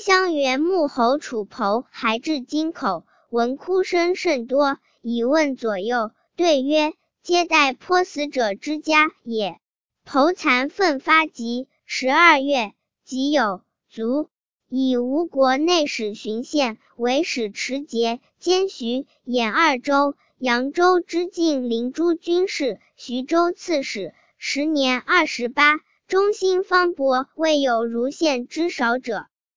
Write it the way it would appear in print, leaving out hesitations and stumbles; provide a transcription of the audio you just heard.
襄原穆侯楚侯还至京口，闻哭声甚多，以问左右，对曰：皆待颇死者之家也。剖残奋发疾，12月，己酉，卒。以吴国内史荀县为使持节，兼徐、兖二州、扬州之晋灵诸军事，徐州刺史。时年28，中兴方伯，未有如县之少者。